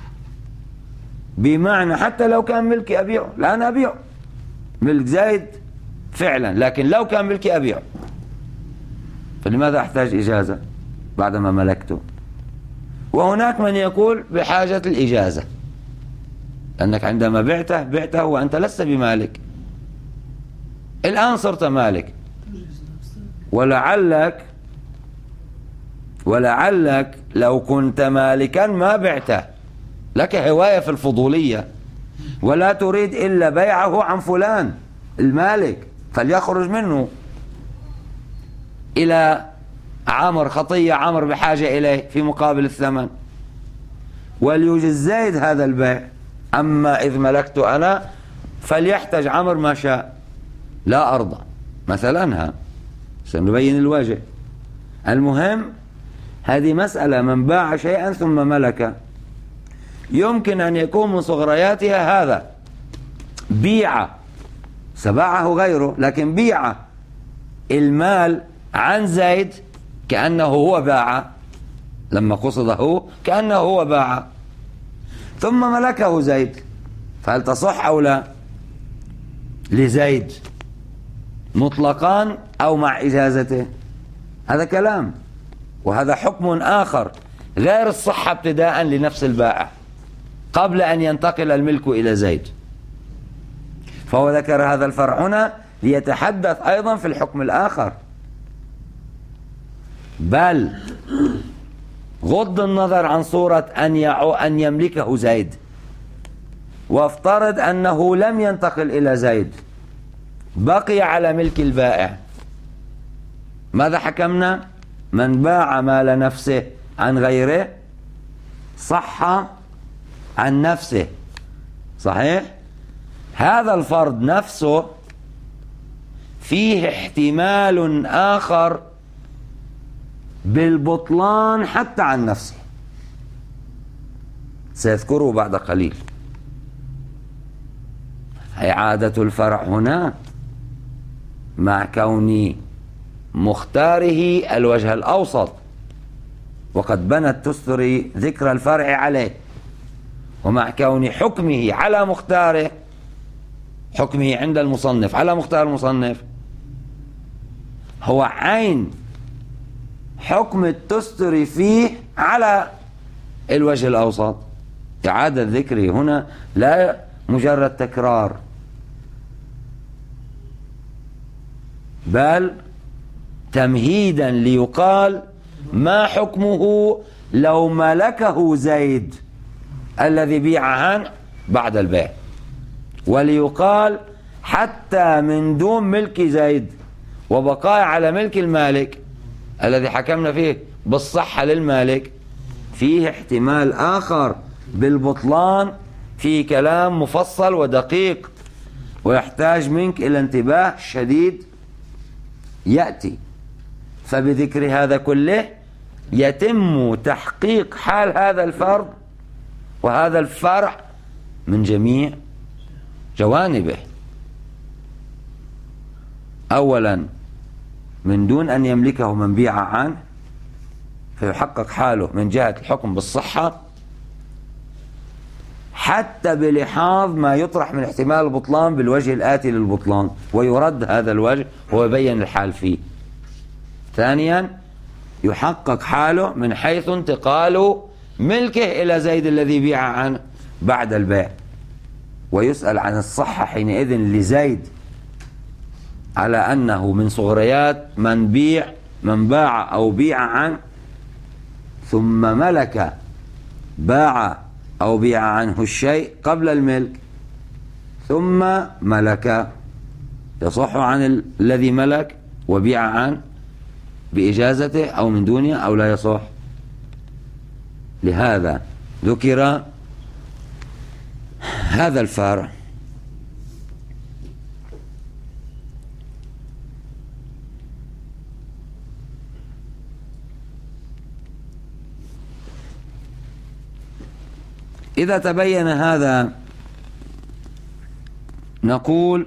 Speaker 1: بمعنى حتى لو كان ملكي أبيعه، الآن أبيعه ملك زيد فعلا، لكن لو كان ملكي أبيعه، فلماذا أحتاج إجازة بعدما ملكته؟ وهناك من يقول بحاجة الإجازة، لأنك عندما بعته بعته وأنت لست بمالك، الآن صرت مالك، ولعلك ولعلك لو كنت مالكا ما بعته، لك هواية في الفضولية ولا تريد إلا بيعه عن فلان المالك فليخرج منه إلى عامر خطية، عامر بحاجة إليه في مقابل الثمن، وليجز زيد هذا البيع، أما إذ ملكت أنا فليحتج عمر ما شاء، لا أرضى مثلا. ها سنبين الوجه. المهم هذه مسألة، من باع شيئا ثم ملك يمكن أن يكون من صغرياتها هذا بيع، سباعه غيره لكن بيع المال عن زيد كأنه هو باع، لما قصده كأنه هو باع، ثم ملكه زيد، فهل تصح أو لا لزيد مطلقا أو مع إجازته؟ هذا كلام، وهذا حكم آخر غير الصحة ابتداء لنفس البائع قبل أن ينتقل الملك إلى زيد، فهو ذكر هذا الفرع هنا ليتحدث أيضا في الحكم الآخر. بل غض النظر عن صورة أن يعو أن يملكه زيد، وافترض أنه لم ينتقل إلى زيد، بقي على ملك البائع، ماذا حكمنا؟ من باع مال نفسه عن غيره صح عن نفسه، صحيح؟ هذا الفرض نفسه فيه احتمال آخر بالبطلان حتى عن نفسه، سيذكره بعد قليل. إعادة الفرع هنا مع كون مختاره الوجه الأوسط، وقد بنى التستري ذكر الفرع عليه، ومع كون حكمه على مختاره، حكمه عند المصنف على مختار المصنف هو عين حكم التستري فيه على الوجه الأوسط. إعادة ذكره هنا لا مجرد تكرار، بل تمهيدا ليقال ما حكمه لو ملكه زيد الذي بيعها بعد البيع، وليقال حتى من دون ملك زيد وبقاء على ملك المالك الذي حكمنا فيه بالصحة للمالك، فيه احتمال آخر بالبطلان، فيه كلام مفصل ودقيق ويحتاج منك إلى انتباه شديد يأتي. فبذكر هذا كله يتم تحقيق حال هذا الفرد وهذا الفرع من جميع جوانبه. أولا من دون أن يملكه من بيع عنه، فيحقق حاله من جهة الحكم بالصحة، حتى بلحاظ ما يطرح من احتمال البطلان بالوجه الآتي للبطلان، ويرد هذا الوجه ويبين الحال فيه. ثانيا يحقق حاله من حيث انتقال ملكه إلى زيد الذي بيع عنه بعد البيع، ويسأل عن الصحة حينئذ لزيد على أنه من صغريات من بيع من باع أو بيع عنه ثم ملك باع أو بيع عنه الشيء قبل الملك ثم ملك، يصح عن الذي ملك وبيع عنه بإجازته أو من دونها أو لا يصح. لهذا ذكر هذا الفرع. إذا تبين هذا نقول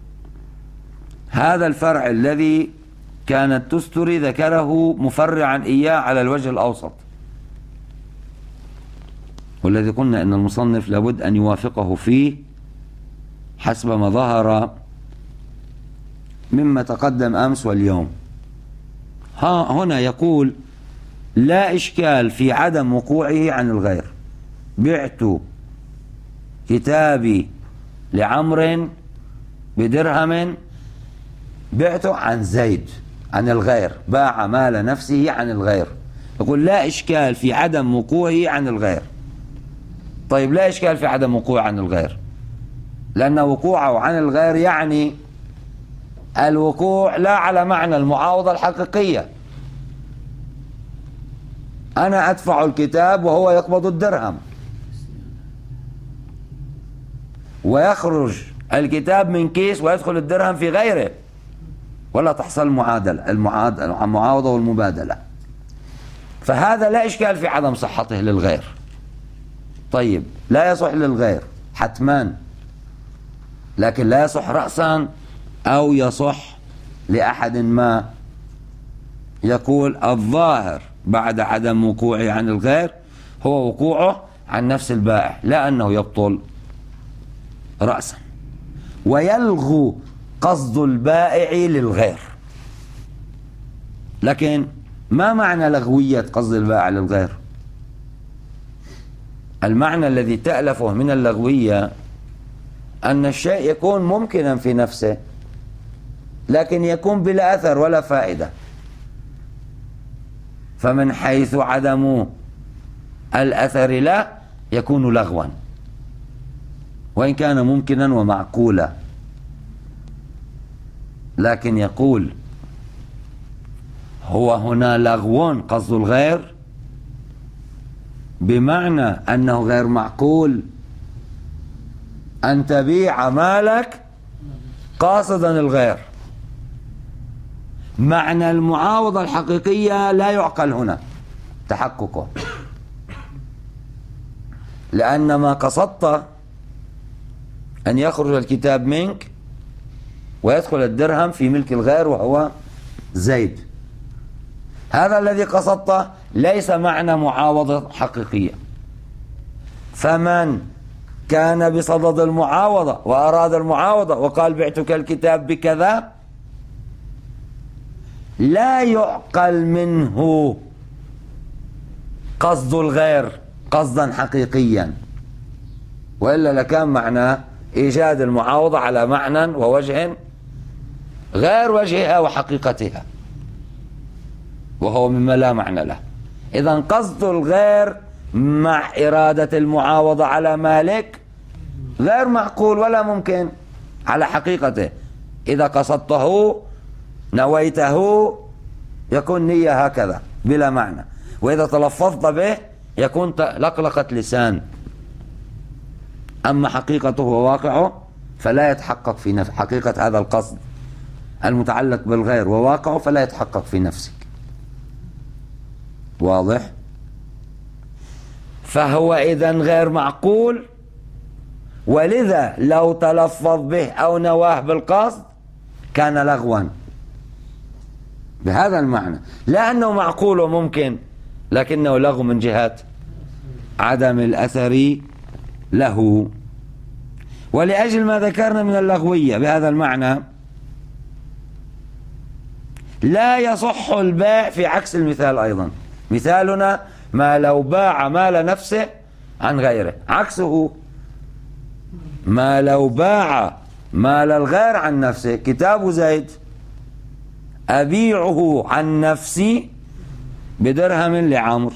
Speaker 1: هذا الفرع الذي كان التستري ذكره مفرعا إياه على الوجه الأوسط، والذي قلنا أن المصنف لابد أن يوافقه فيه حسب ما ظهر مما تقدم أمس واليوم. ها هنا يقول لا إشكال في عدم وقوعه عن الغير. بعت كتابي لعمر بدرهم، بعته عن زيد عن الغير، باع مال نفسه عن الغير. يقول لا إشكال في عدم وقوعه عن الغير. طيب لا إشكال في عدم وقوعه عن الغير، لأن وقوعه عن الغير يعني الوقوع لا على معنى المعاوضة الحقيقية. أنا أدفع الكتاب وهو يقبض الدرهم، ويخرج الكتاب من كيس ويدخل الدرهم في غيره، ولا تحصل المعادلة المعاوضة والمبادلة. فهذا لا إشكال في عدم صحته للغير. طيب لا يصح للغير حتما، لكن لا يصح رأسا أو يصح لأحد ما. يقول الظاهر بعد عدم وقوعه عن الغير هو وقوعه عن نفس البائع، لا أنه يبطل رأسا، ويلغو قصد البائع للغير. لكن ما معنى لغوية قصد البائع للغير؟ المعنى الذي تألفه من اللغوية أن الشيء يكون ممكنا في نفسه لكن يكون بلا أثر ولا فائدة، فمن حيث عدم الأثر لا يكون لغوا وإن كان ممكنا ومعقولا. لكن يقول هو هنا لغو قصد الغير بمعنى أنه غير معقول أن تبيع مالك قاصدا الغير. معنى المعاوضة الحقيقية لا يعقل هنا تحققه، لأن ما قصدت أن يخرج الكتاب منك ويدخل الدرهم في ملك الغير وهو زيد. هذا الذي قصدته ليس معنى معاوضة حقيقية. فمن كان بصدد المعاوضة وأراد المعاوضة وقال بعتك الكتاب بكذا لا يعقل منه قصد الغير قصدا حقيقيا، وإلا لكان معناه إيجاد المعاوضة على معنى ووجه غير وجهها وحقيقتها، وهو مما لا معنى له. إذن قصد الغير مع إرادة المعاوضة على مالك غير معقول ولا ممكن على حقيقته. إذا قصدته نويته يكون نية هكذا بلا معنى، وإذا تلفظت به يكون لقلقة لسان. أما حقيقته وواقعه فلا يتحقق في حقيقة هذا القصد المتعلق بالغير وواقعه فلا يتحقق في نفسك. واضح؟ فهو إذن غير معقول، ولذا لو تلفظ به أو نواه بالقصد كان لغوا بهذا المعنى، لا أنه معقول وممكن، لكنه لغو من جهة عدم الأثر له. ولأجل ما ذكرنا من اللغوية بهذا المعنى لا يصح البيع في عكس المثال أيضا. مثالنا ما لو باع مال نفسه عن غيره، عكسه ما لو باع مال الغير عن نفسه. كتاب زيد أبيعه عن نفسي بدرهم لعمر،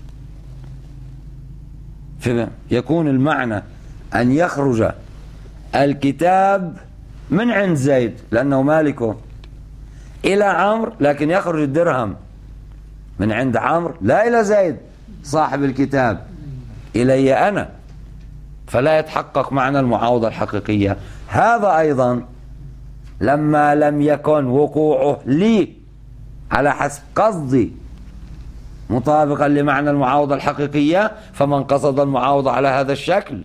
Speaker 1: يكون المعنى أن يخرج الكتاب من عند زيد لأنه مالكه إلى عمرو، لكن يخرج الدرهم من عند عمرو لا إلى زيد صاحب الكتاب، إلي أنا، فلا يتحقق معنى المعاوضة الحقيقية. هذا أيضا لما لم يكن وقوعه لي على حسب قصدي مطابقا لمعنى المعاوضة الحقيقية، فمن قصد المعاوضة على هذا الشكل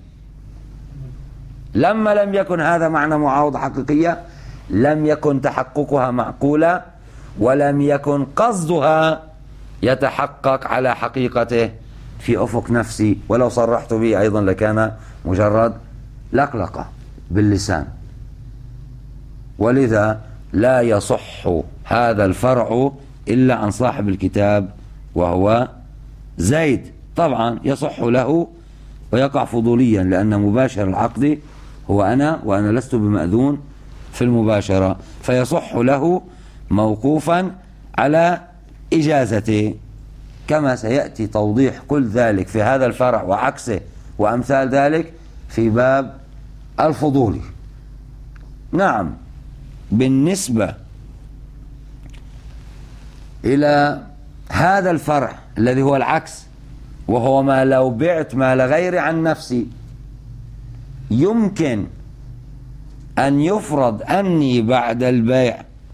Speaker 1: لما لم يكن هذا معنى معاوضة حقيقية لم يكن تحققها معقولا، ولم يكن قصدها يتحقق على حقيقته في أفق نفسي، ولو صرحت به أيضا لكان مجرد لقلقة باللسان. ولذا لا يصح هذا الفرع إلا عن صاحب الكتاب وهو زيد. طبعا يصح له ويقع فضوليا لأن مباشر العقد هو أنا، وأنا لست بمأذون في المباشرة، فيصح له موقوفا على إجازته، كما سيأتي توضيح كل ذلك في هذا الفرع وعكسه وأمثال ذلك في باب الفضول. نعم، بالنسبة إلى هذا الفرع الذي هو العكس، وهو ما لو بعت مال غيري عن نفسي، يمكن أن يفرض أني بعد البيع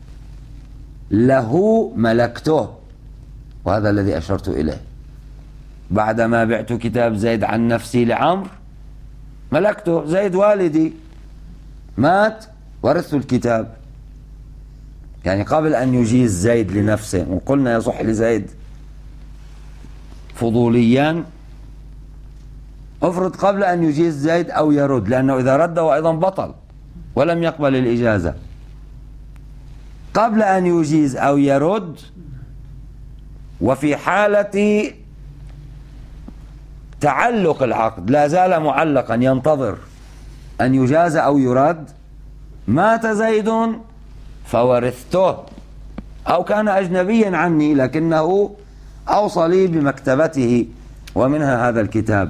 Speaker 1: له ملكته، وهذا الذي أشرت إليه. بعدما بعت كتاب زيد عن نفسي لعمر ملكته، زيد والدي مات ورثت الكتاب، يعني قبل أن يجيز زيد لنفسه، وقلنا يصح لزيد فضوليا، افرض قبل أن يجيز زيد أو يرد، لأنه إذا رده أيضا بطل ولم يقبل الإجازة. قبل أن يجيز أو يرد، وفي حالة تعلق العقد لا زال معلقا ينتظر أن يجاز أو يرد، مات زيد فورثته، أو كان أجنبيا عني لكنه أوصى لي بمكتبته ومنها هذا الكتاب.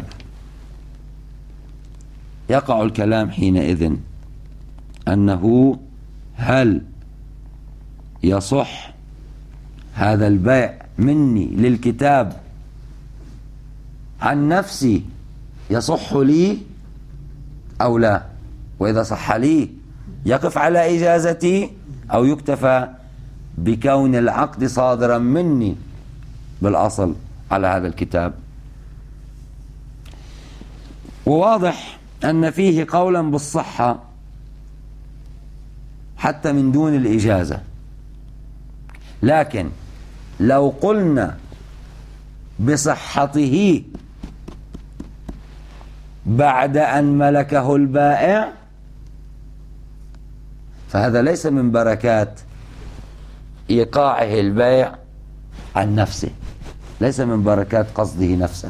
Speaker 1: يقع الكلام حينئذ أنه هل يصح هذا البيع مني للكتاب عن نفسي، يصح لي أو لا؟ وإذا صح لي يقف على إجازتي أو يكتفى بكون العقد صادرا مني بالأصل على هذا الكتاب؟ وواضح أن فيه قولا بالصحة حتى من دون الإجازة، لكن لو قلنا بصحته بعد أن ملكه البائع فهذا ليس من بركات إيقاعه البيع عن نفسه، ليس من بركات قصده نفسه،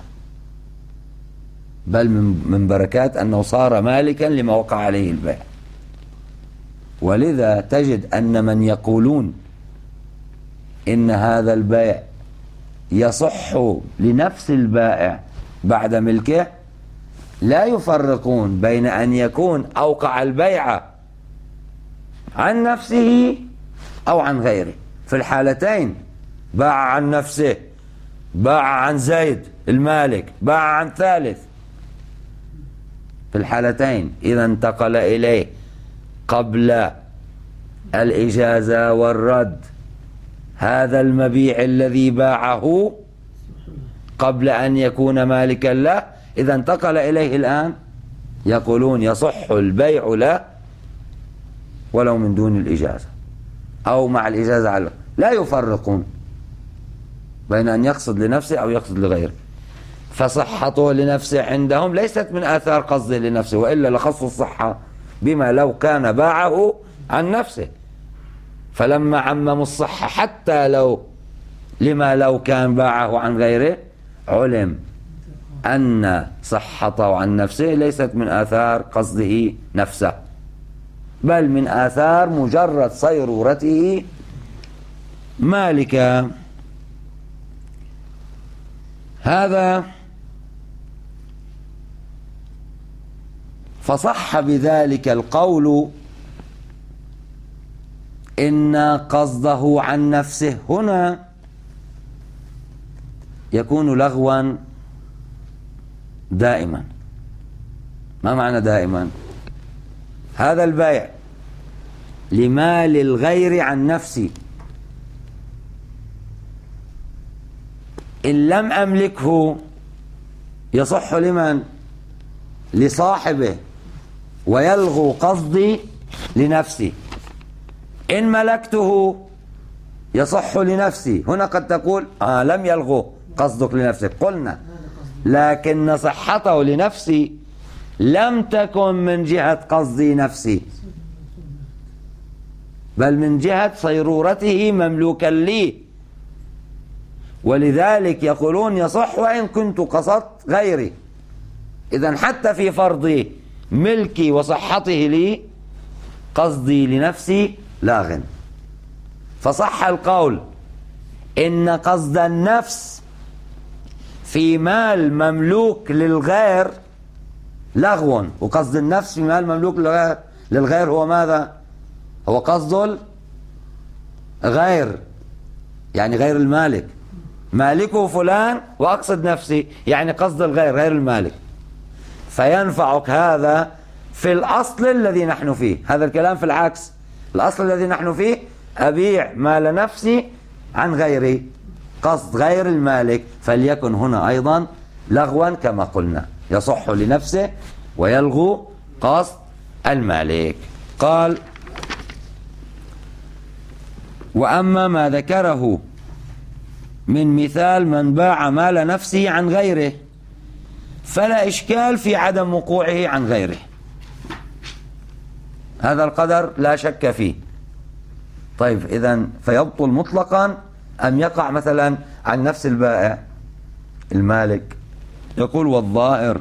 Speaker 1: بل من بركات أنه صار مالكا لما وقع عليه البيع. ولذا تجد أن من يقولون إن هذا البيع يصح لنفس البائع بعد ملكه لا يفرقون بين أن يكون أوقع البيع عن نفسه أو عن غيره. في الحالتين باع عن نفسه، باع عن زيد المالك، باع عن ثالث، في الحالتين إذا انتقل إليه قبل الإجازة والرد. هذا المبيع الذي باعه قبل أن يكون مالكا له إذا انتقل إليه الآن يقولون يصح البيع له ولو من دون الإجازة أو مع الإجازة على، لا يفرقون بين أن يقصد لنفسه أو يقصد لغيره. فصحته لنفسه عندهم ليست من آثار قصده لنفسه، وإلا لخصوا الصحة بما لو كان باعه عن نفسه. فلما عمموا الصحة حتى لو لما لو كان باعه عن غيره علم أن صحته عن نفسه ليست من آثار قصده نفسه، بل من آثار مجرد صيرورته مالكا. هذا فصح بذلك القول إن قصده عن نفسه هنا يكون لغوا دائما. ما معنى دائما؟ هذا البيع لمال الغير عن نفسي إن لم أملكه يصح لمن؟ لصاحبه ويلغو قصدي لنفسي. إن ملكته يصح لنفسي. هنا قد تقول آه لم يلغو قصدك لنفسك، قلنا لكن صحته لنفسي لم تكن من جهة قصدي نفسي بل من جهة صيرورته مملوكا لي، ولذلك يقولون يصح وإن كنت قصدت غيري. إذن حتى في فرض ملكي وصحته لي قصدي لنفسي لاغ. فصح القول إن قصد النفس في مال مملوك للغير لغو، وقصد النفس في مال مملوك للغير هو ماذا؟ هو قصد الغير، يعني غير المالك. مالكه فلان وأقصد نفسي، يعني قصد الغير غير المالك. فينفعك هذا في الأصل الذي نحن فيه. هذا الكلام في العكس. الأصل الذي نحن فيه أبيع مال نفسي عن غيري، قصد غير المالك، فليكن هنا أيضا لغوا كما قلنا، يصح لنفسه ويلغو قصد المالك. قال: وأما ما ذكره من مثال من باع مال نفسه عن غيره فلا إشكال في عدم وقوعه عن غيره. هذا القدر لا شك فيه. طيب إذن فيبطل مطلقا أم يقع مثلا عن نفس البائع المالك؟ يقول: والظاهر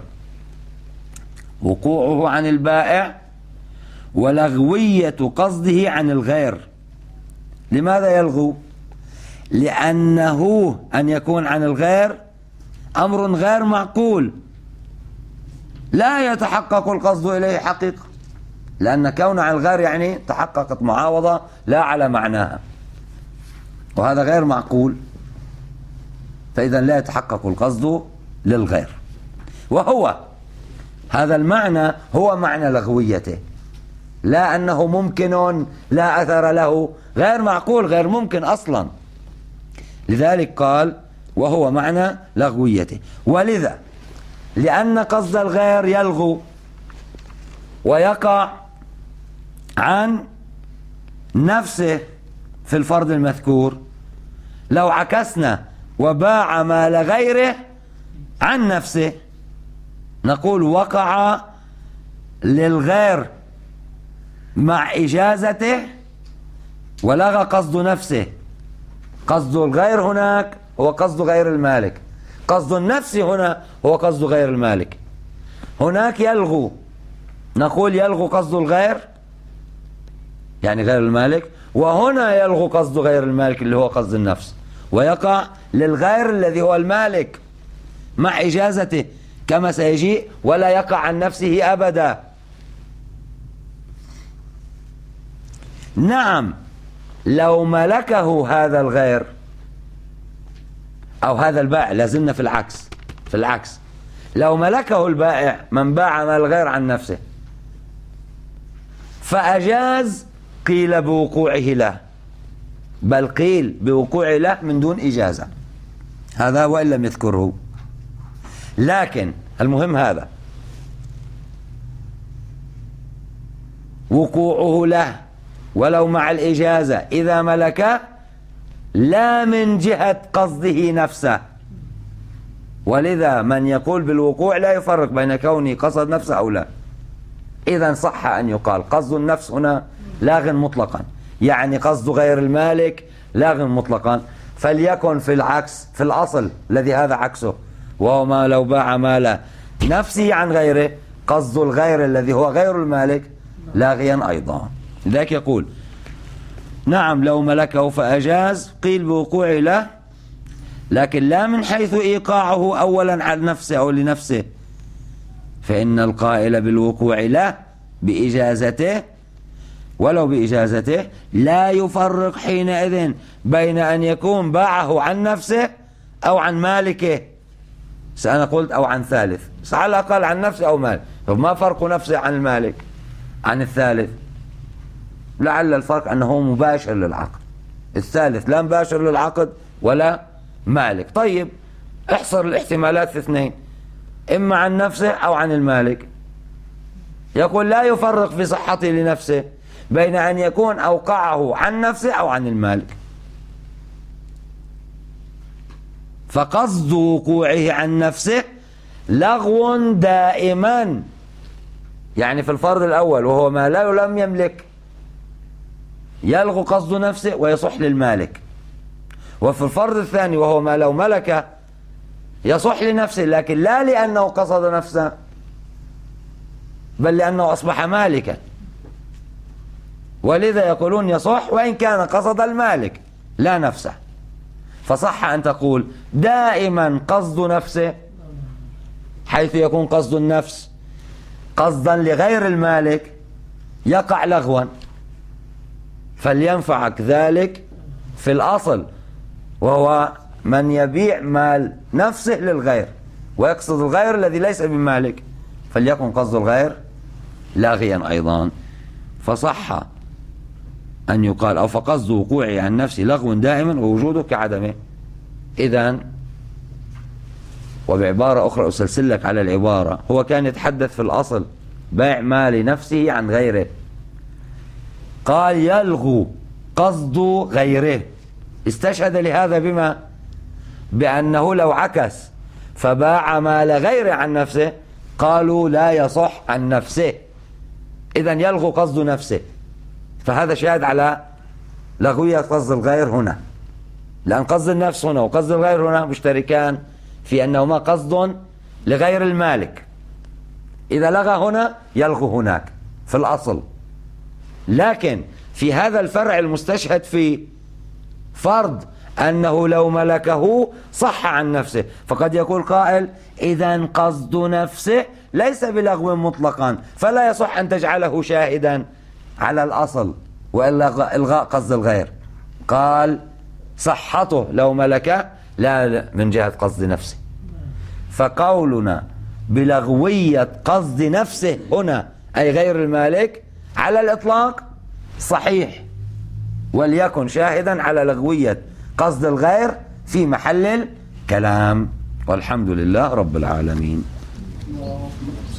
Speaker 1: وقوعه عن البائع ولغوية قصده عن الغير. لماذا يلغو؟ لأنه أن يكون عن الغير أمر غير معقول لا يتحقق القصد إليه حقيقة، لأن كون عن الغير يعني تحققت معاوضة لا على معناها، وهذا غير معقول، فإذا لا يتحقق القصد للغير. وهو هذا المعنى هو معنى لغويته، لا أنه ممكن لا أثر له، غير معقول غير ممكن أصلا. لذلك قال: وهو معنى لغويته. ولذا لأن قصد الغير يلغو ويقع عن نفسه في الفرض المذكور، لو عكسنا وباع مال غيره عن نفسه نقول وقع للغير مع إجازته ولغى قصد نفسه. قصد الغير هناك هو قصد غير المالك، قصد النفس هنا هو قصد غير المالك. هناك يلغو، نقول يلغو قصد الغير يعني غير المالك، وهنا يلغو قصد غير المالك اللي هو قصد النفس، ويقع للغير الذي هو المالك مع إجازته كما سيجيء، ولا يقع عن نفسه أبدا. نعم، لو ملكه هذا الغير أو هذا البائع، لازلنا في العكس في العكس لو ملكه البائع من باع مال الغير عن نفسه فأجاز قيل بوقوعه له، بل قيل بوقوعه له من دون إجازة، هذا وإن لم يذكره. لكن المهم هذا وقوعه له ولو مع الإجازة إذا ملك، لا من جهة قصده نفسه. ولذا من يقول بالوقوع لا يفرق بين كونه قصد نفسه أو لا. إذن صح أن يقال قصد النفس هنا لاغ مطلقا، يعني قصد غير المالك لاغ مطلقا. فليكن في العكس، في الأصل الذي هذا عكسه، وهو ما لو باع مال نفسه عن غيره، قصد الغير الذي هو غير المالك لاغيا أيضا. لذلك يقول نعم لو ملكه فأجاز قيل بوقوع له، لكن لا من حيث إيقاعه أولا على نفسه أو لنفسه، فإن القائل بالوقوع له بإجازته ولو بإجازته لا يفرق حينئذ بين أن يكون باعه عن نفسه أو عن مالكه. سأنا قلت أو عن ثالث، بس على الأقل عن نفسه أو مالك، فما فرق نفسه عن المالك عن الثالث؟ لعل الفرق أنه مباشر للعقد، الثالث لا مباشر للعقد ولا مالك. طيب احصر الاحتمالات في اثنين، إما عن نفسه أو عن المالك. يقول لا يفرق في صحته لنفسه بين أن يكون أوقعه عن نفسه أو عن المالك، فقصد وقوعه عن نفسه لغو دائما. يعني في الفرض الأول وهو ما لا لم يملك يلغو قصد نفسه ويصح للمالك، وفي الفرض الثاني وهو ما لو ملك يصح لنفسه، لكن لا لأنه قصد نفسه بل لأنه أصبح مالكا، ولذا يقولون يصح وإن كان قصد المالك لا نفسه. فصح أن تقول دائما قصد نفسه، حيث يكون قصد النفس قصدا لغير المالك يقع لغوا، فلينفعك ذلك في الأصل، وهو من يبيع مال نفسه للغير ويقصد الغير الذي ليس بمالك، فليكن قصد الغير لاغيا أيضا. فصح أن يقال أو فقصد وقوعه عن نفسه لغو دائما ووجوده كعدمه. إذن وبعبارة أخرى أسلسل لك على العبارة، هو كان يتحدث في الأصل بيع مال نفسه عن غيره، قال يلغو قصد غيره، استشهد لهذا بما بأنه لو عكس فباع مال غيره عن نفسه قالوا لا يصح عن نفسه، إذن يلغو قصد نفسه. فهذا شاهد على لغوية قصد الغير هنا، لأن قصد النفس هنا وقصد الغير هنا مشتركان في أنهما قصد لغير المالك، إذا لغى هنا يلغو هناك في الأصل. لكن في هذا الفرع المستشهد في فرض أنه لو ملكه صح عن نفسه، فقد يقول قائل إذن قصد نفسه ليس بلغو مطلقا، فلا يصح أن تجعله شاهدا على الأصل وإلا إلغاء قصد الغير. قال صحته لو ملك لا من جهة قصد نفسه، فقولنا بلغوية قصد نفسه هنا أي غير المالك على الإطلاق صحيح، وليكن شاهدا على لغوية قصد الغير في محل الكلام. والحمد لله رب العالمين.